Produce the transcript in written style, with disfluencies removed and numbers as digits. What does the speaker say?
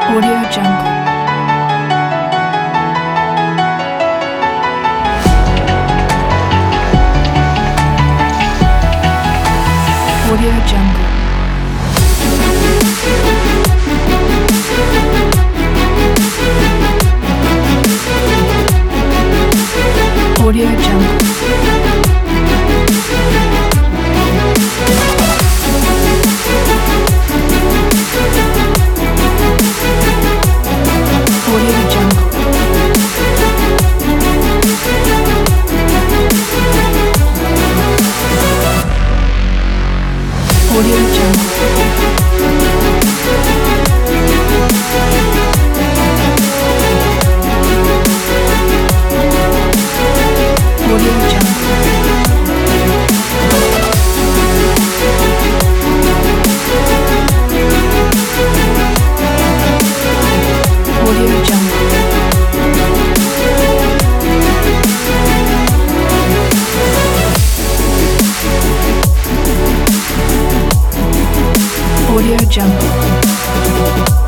Audio Jungle. Audio Jungle. Audio Jungle. Audio Jungle. Audio Jungle. Audio Jungle. Audio Jungle. Audio Jungle.